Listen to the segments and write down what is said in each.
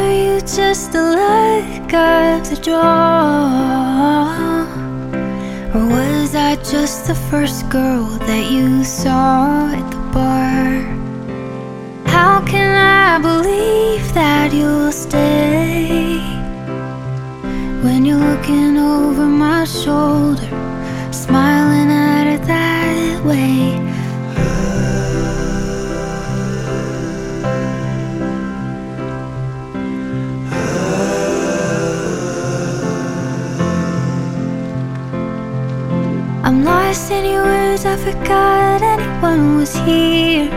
Were you just the luck of the draw? Or was I just the first girl that you saw at the bar? How can I believe that you'll stay when you're looking over my shoulder, smiling at it that way? I'm lost in your words, I forgot anyone was here.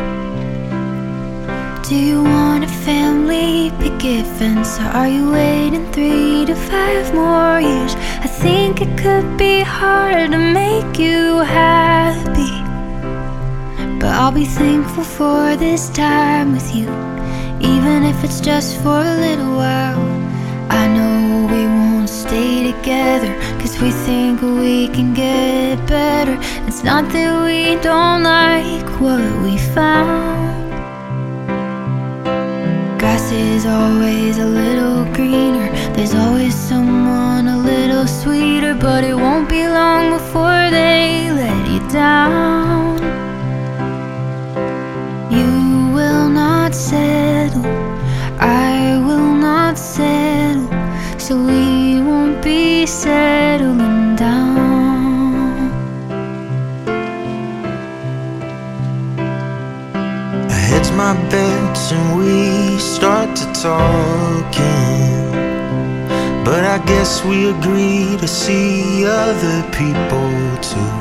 Do you want a family picket fence, or are you waiting 3 to 5 more years? I think it could be hard to make you happy, but I'll be thankful for this time with you, even if it's just for a little while. I know we won't stay together, 'cause we think we can get better. It's not that we don't like what we found. Grass is always a little greener, there's always someone a little sweeter, but it won't be long before they let you down. You will not settle, I will not settle, so we won't be settling down. I hedge my bets and we start to talking, but I guess we agree to see other people too.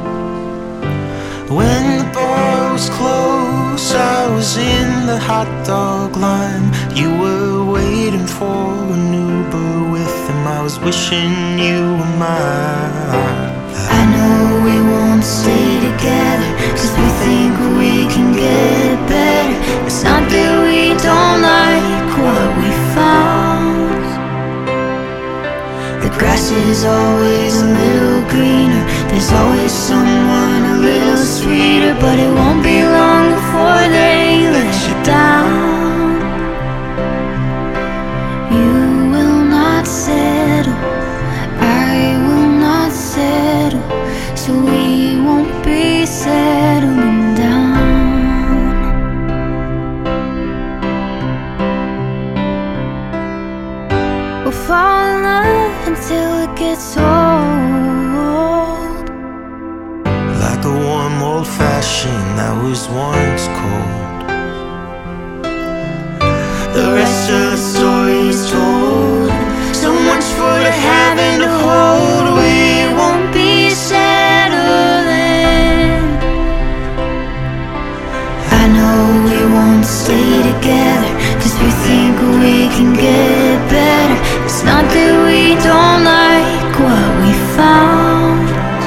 When the bar was closed, I was in the hot dog line. You were waiting for an Uber with him. I was wishing you were mine. I know we won't stay together, 'cause we think we can get better. It's not that we don't like what we found. The grass is always a little greener, there's always someone a little sweeter, but it won't be long before they let you down. You will not settle, I will not settle, so we won't be settling down. We'll fall in love until it gets old, Like a warm old fashioned that was once cold. The rest of the story's told, so much for the having to hold. We won't be settling. I know we won't stay together, 'cause we think we can get better. It's not that we don't like what we found.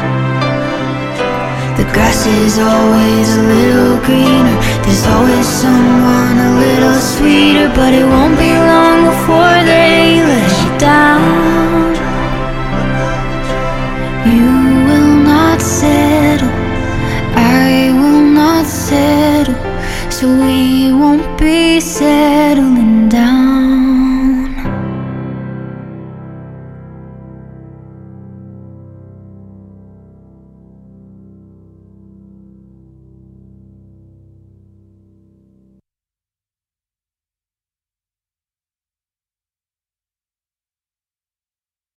The grass is always a little greener, there's always someone a little sweeter, but it won't be long before they let you down. You will not settle, I will not settle, so we won't be settling